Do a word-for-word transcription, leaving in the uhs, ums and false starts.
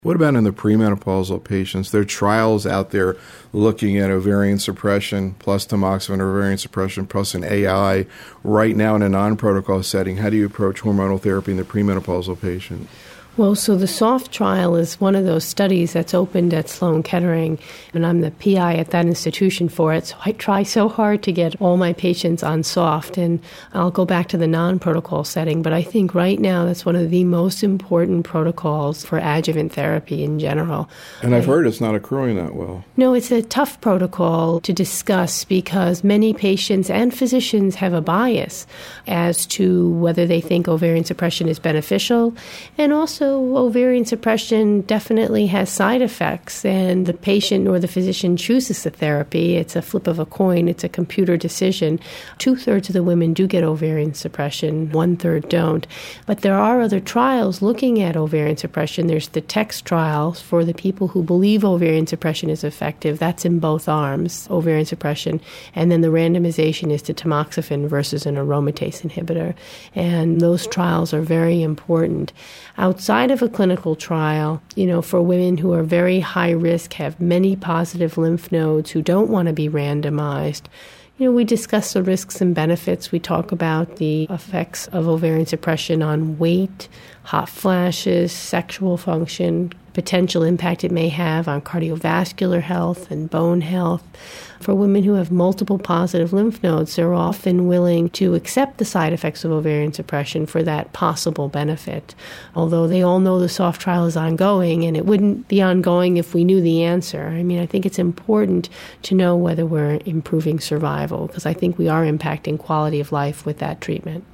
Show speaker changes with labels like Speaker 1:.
Speaker 1: What about in the premenopausal patients? There are trials out there looking at ovarian suppression plus tamoxifen, ovarian suppression plus an A I right now in a non-protocol setting. How do you approach hormonal therapy in the premenopausal patient?
Speaker 2: Well, so the SOFT trial is one of those studies that's opened at Sloan Kettering, and I'm the P I at that institution for it, so I try so hard to get all my patients on SOFT, and I'll go back to the non-protocol setting, but I think right now that's one of the most important protocols for adjuvant therapy in general.
Speaker 1: And I've I, heard it's not accruing that well.
Speaker 2: No, it's a tough protocol to discuss because many patients and physicians have a bias as to whether they think ovarian suppression is beneficial, and also So ovarian suppression definitely has side effects, and the patient or the physician chooses the therapy. It's a flip of a coin. It's a computer decision. Two-thirds of the women do get ovarian suppression. One-third don't. But there are other trials looking at ovarian suppression. There's the TEX trials for the people who believe ovarian suppression is effective. That's in both arms, ovarian suppression. And then the randomization is to tamoxifen versus an aromatase inhibitor. And those trials are very important. Outside of a clinical trial, you know, for women who are very high risk, have many positive lymph nodes, who don't want to be randomized, you know, we discuss the risks and benefits. We talk about the effects of ovarian suppression on weight, hot flashes, sexual function, potential impact it may have on cardiovascular health and bone health. For women who have multiple positive lymph nodes, they're often willing to accept the side effects of ovarian suppression for that possible benefit. Although they all know the SOFT trial is ongoing, and it wouldn't be ongoing if we knew the answer. I mean, I think it's important to know whether we're improving survival, because I think we are impacting quality of life with that treatment.